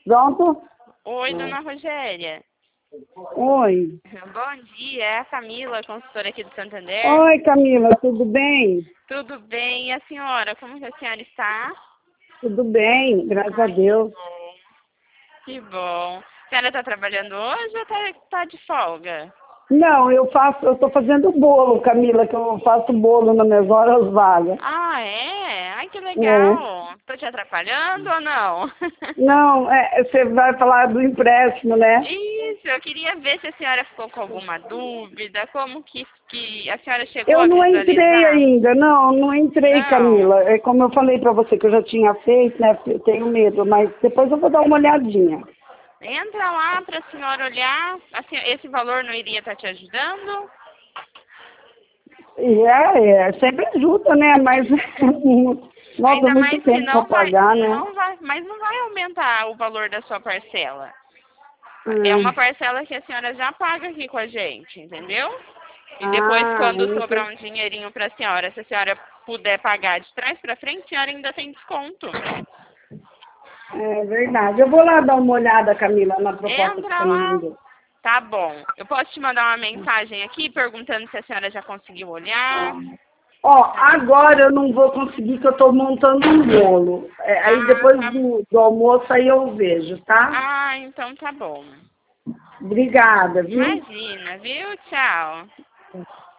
Pronto? Oi, dona Rogéria. Oi. Bom dia, é a Camila, consultora aqui do Santander. Oi, Camila, tudo bem? Tudo bem? E a senhora, como que a senhora está? Tudo bem, graças a Ai, Deus. que bom. A senhora está trabalhando hoje ou tá de folga? Não, eu tô fazendo bolo, Camila, que eu faço bolo nas minhas horas vagas. Ah, é? Ai, que É. legal. Tô te atrapalhando ou não? Não, você vai falar do empréstimo, né? Isso, eu queria ver se a senhora ficou com alguma dúvida, como que a senhora chegou Eu a não entrei visualizar? ainda, não entrei, Não. Camila. É como eu falei pra você que eu já tinha feito, né? Eu tenho medo, mas depois eu vou dar uma olhadinha. Entra lá para a senhora olhar. Assim, esse valor não iria estar te ajudando? E sempre ajuda, né? Mas, nossa, Ainda muito mais que tempo para pagar, né? mas não vai aumentar o valor da sua parcela. É uma Hum. parcela que a senhora já paga aqui com a gente, entendeu? E depois, Ah, quando sobrar um dinheirinho para a senhora, se a senhora puder pagar de trás para frente, a senhora ainda tem desconto. é verdade. Eu vou lá dar uma olhada, Camila, na proposta que Entra você me lá. mandou. Tá bom. Eu posso te mandar uma mensagem aqui perguntando se a senhora já conseguiu olhar. Ó, agora eu não vou conseguir, que eu estou montando um bolo. Aí Ah, depois tá. do almoço aí eu vejo, tá? Ah, então tá bom. Obrigada, viu? Imagina, viu? Tchau.